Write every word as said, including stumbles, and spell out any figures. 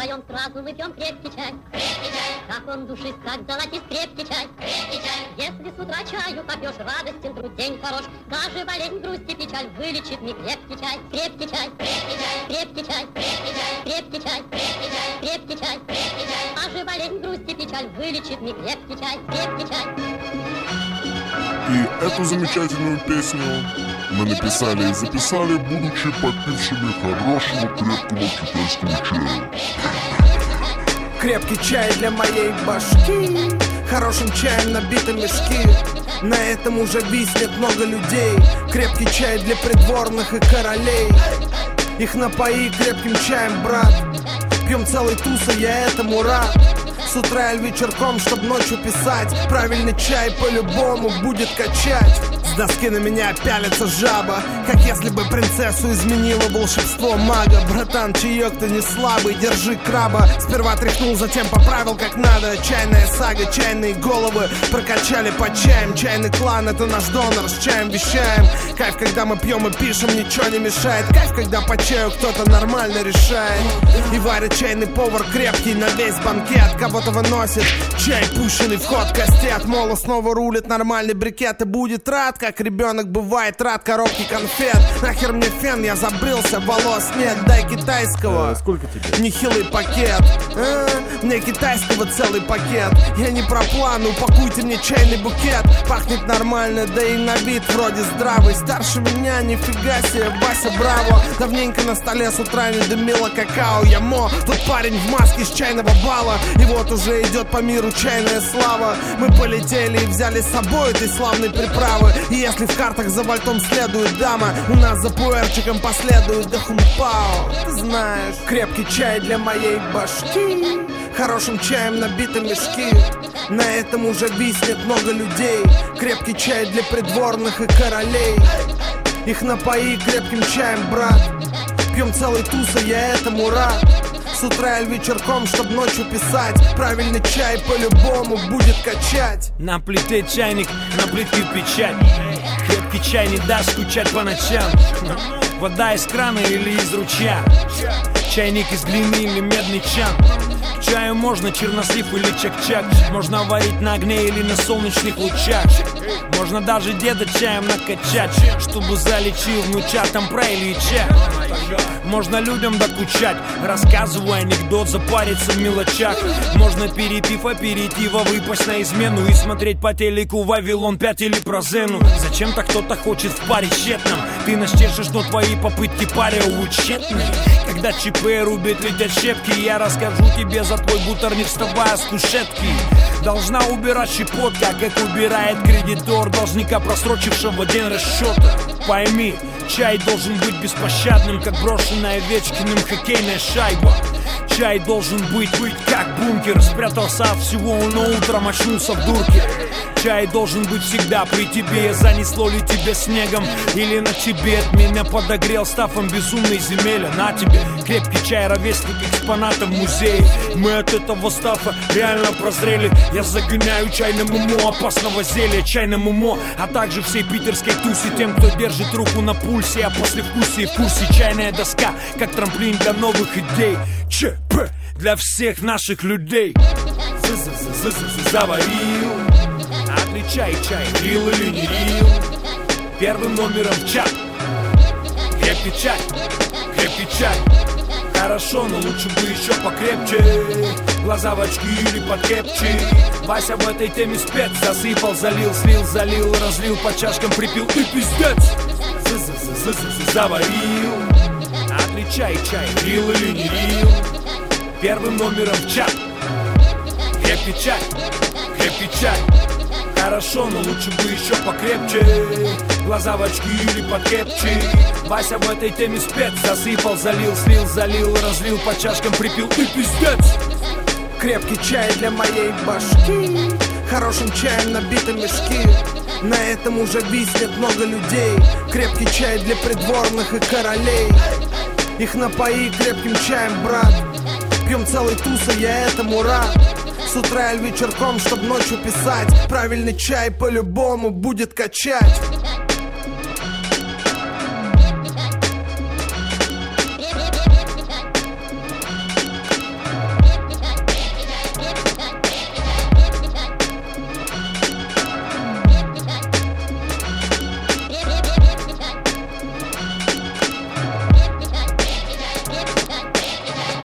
встаем сразу, мы пьем крепкий чай. Крепкий чай. Как он душист, как золотист, крепкий чай. Крепкий чай. Если с утра чаю попьешь, радостен труд, день хорош. Даже болезнь, грусть и печаль вылечит мне крепкий чай. Крепкий чай. Крепкий чай. Крепкий чай. Крепкий чай. Крепкий чай. Крепкий чай. Крепкий чай. Даже болезнь, грусть и печаль вылечит мне крепкий чай. Крепкий чай. И эту замечательную песню мы написали и записали, будучи попившими хорошего крепкого китайского чая. Крепкий чай для моей башки, хорошим чаем набиты мешки. На этом уже виснет много людей. Крепкий чай для придворных и королей. Их напои крепким чаем, брат. Пьем целый туса, я этому рад. С утра или вечерком, чтоб ночью писать. Правильный чай по-любому будет качать. С доски на меня пялится жаба, как если бы принцессу изменило волшебство мага. Братан, чаек ты не слабый, держи краба. Сперва тряхнул, затем поправил как надо. Чайная сага, чайные головы прокачали по чаям. Чайный клан — это наш донор, с чаем вещаем. Кайф, когда мы пьем и пишем, ничего не мешает. Кайф, когда по чаю кто-то нормально решает. И варит чайный повар крепкий на весь банкет. Кого-то выносит чай, пущенный в ход кости. От мола снова рулит нормальный брикет и будет рад, как ребенок бывает рад коробке конфет. Нахер мне фен, я забрился, волос нет. Дай китайского, сколько тебе? Нехилый пакет, а, мне китайского целый пакет. Я не про план, упакуйте мне чайный букет. Пахнет нормально, да и на вид вроде здравый. Старше меня, нифига себе, Вася Браво. Давненько на столе с утра не дымило какао. Я Мо, тот парень в маске с чайного бала. И вот уже идет по миру чайная слава. Мы полетели и взяли с собой этой славной приправы. И если в картах за вальтом следует дама, у нас за пуэрчиком последует да хумпао. Ты знаешь, крепкий чай для моей башки, хорошим чаем набиты мешки. На этом уже виснет много людей. Крепкий чай для придворных и королей. Их напои крепким чаем, брат. Пьем целый туса, я этому рад. С утра или вечерком, чтоб ночью писать. Правильный чай по-любому будет качать. На плите чайник, на плитке печать. Крепкий чай не даст скучать по ночам. Вода из крана или из ручья. Чайник из глины или медный чан. К чаю можно чернослив или чак-чак. Можно варить на огне или на солнечных лучах. Можно даже деда чаем накачать, чтобы залечил внучатам про Ильича. Можно людям докучать, рассказывая анекдот, запариться в мелочах. Можно, перепив аперитива, выпасть на измену и смотреть по телеку Вавилон пять или про Зену. Зачем-то кто-то хочет в паре тщетном. Ты нас чешешь, но твои попытки паре тщетны. Когда ЧП рубит, летят щепки, я расскажу тебе за твой бутер, не вставая с кушетки. Должна убирать щепотка, как убирает кредитор должника, просрочившего день расчета. Пойми, чай должен быть беспощадным, как брошенная Овечкиным хоккейная шайба. Чай должен быть, быть как бункер. Спрятался от всего, но утром очнулся в дурке. Чай должен быть всегда при тебе. Занесло ли тебе снегом или на тебе? От меня подогрел стафом безумной земели. На тебе крепкий чай, ровесник экспоната в музее. Мы от этого стафа реально прозрели. Я загоняю чайному мо опасного зелья, чайному мо, а также всей питерской тусе. Тем, кто держит руку на пульсе, а после вкусе в курсе. Чайная доска, как трамплин для новых идей. ЧП для всех наших людей. Заварил, отличай чай, рил или не рил. Первым номером в чат. Крепкий чай, крепкий чай. Хорошо, но лучше бы еще покрепче. Глаза в очки или покрепче. Вася в этой теме спец. Засыпал, залил, слил, залил, разлил, по чашкам припил и пиздец. Заварил, отличай чай, рил или не рил. Первым номером в чат. Крепкий чай, крепкий чай. Хорошо, но лучше бы еще покрепче. Глаза в очки или покрепче. Вася в этой теме спец. Засыпал, залил, слил, залил, разлил, по чашкам припил и пиздец. Крепкий чай для моей башки, хорошим чаем набиты мешки. На этом уже виснет много людей. Крепкий чай для придворных и королей. Их напои крепким чаем, брат. Пьем целый туса, я этому рад. С утра или вечерком, чтоб ночью писать. Правильный чай по-любому будет качать.